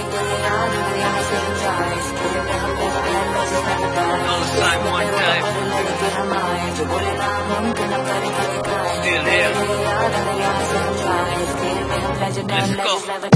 Side one time. Still here. Let's go.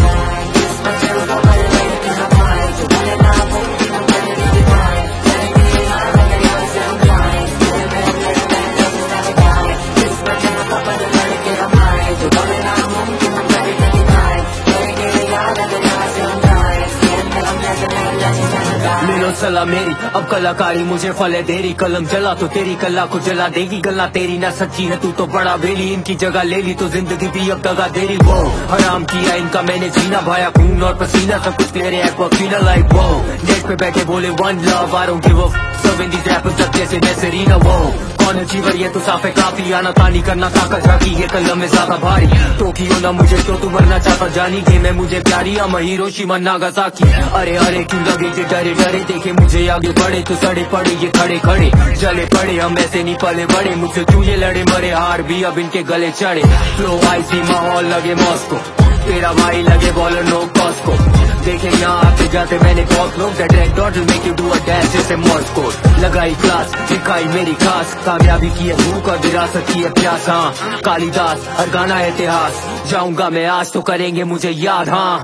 लो सलाह मेरी अब कलाकारी मुझे फले देरी, कलम जला तो तेरी कला को जला देगी, गला तेरी ना सच्ची है तू तो बड़ा बेली, इनकी जगह ले ली तो जिंदगी भी अब दगा देरी। वो हराम किया इनका मैंने जीना, भाया खून और पसीना, सब कुछ तेरे एक्वा लाइक वो नेट पे बैठे बोले one love I don't give a सब इन दीस रैपर्स जैसे नसरीना। वो कौन अचीवर ये तो साफे काफी, आना तानी करना ताकत झाकी, ये कलम में ज्यादा भारी, तो क्यों ना मुझे तो मरना चाहता जानी गे मैं मुझे प्यारी अम हिरोशिमा नागासाकी। अरे अरे क्यों लगे ये डरे डरे, देखे मुझे आगे बढ़े तो सड़े पड़े ये खड़े खड़े, जले पड़े हम ऐसे नहीं पले बड़े, मुझसे चूहे लड़े मरे हार भी अब इनके गले चढ़े। फ्लो आईसी माहौल लगे मॉस्को, तेरा भाई लगे बॉलर नो कॉस्को, देखे यहाँ आते जाते मैंने बहुत लोग that red dot will make you do a dash जैसे मॉर्स कोड, लगाई क्लास दिखाई मेरी खास, कामयाबी की है भूख और विरासत की है प्यास। हाँ कालिदास हर गाना है इतिहास, जाऊंगा मैं आज तो करेंगे मुझे याद। हाँ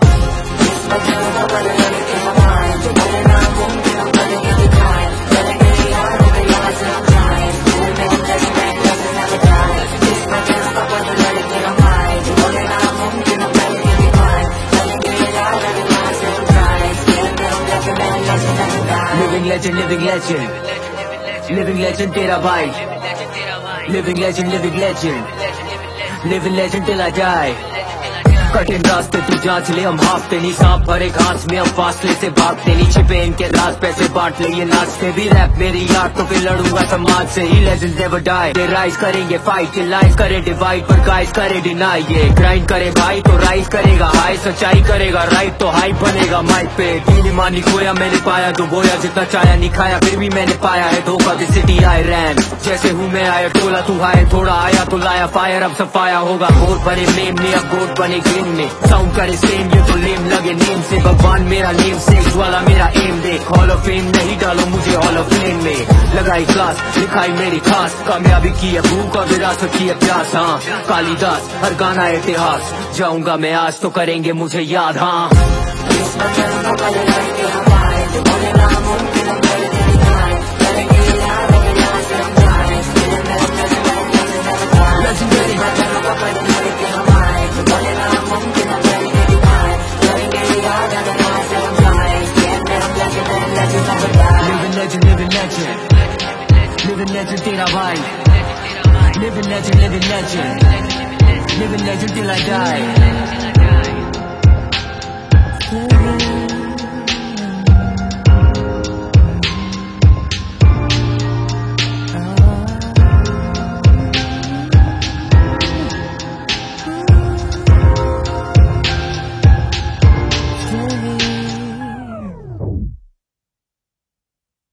living legend तेरा भाई, living legend till I die। कठिन रास्ते तू जांच ले, हम हाफते नहीं सांप भरे घास में, हम फासले से भागते नहीं, छिपे इनके राज पैसे बांट ले ये नाचते भी रैप मेरी याद तो फिर लड़ूंगा समाज से ही। Legends never die, they rise करेंगे फाइट, लाइफ करे डिवाइड पर गाइस करे डिनाई, ये ग्राइंड करे भाई तो राइज करेगा हाई, सच्चाई करेगा राइट तो हाई बनेगा माइक पे। दीनी मानी खोया मैंने पाया तो बोया, जितना चाया नहीं खाया फिर भी मैंने पाया है धोखा, द सिटी आई रैन जैसे हूँ मैं आया टोला तू हाय, थोड़ा आया तो लाया फायर अब सफाया होगा, गोद बने मेम ने अब गोद बने गेम में, साउंड करे सेम ये तो लेम लगे नेम से, भगवान मेरा नेम सेक्स वाला मेरा एम देख, हॉल ऑफ फेम नहीं डालो मुझे हॉल ऑफ फेम में, लगाई क्लास लिखाई मेरी खास, कामयाबी की है भूख और विरासत की है प्यास। हाँ कालिदास हर गाना है इतिहास, जाऊंगा मैं आज तो करेंगे मुझे याद। हाँ living legend तेरा भाई, living legend till I die।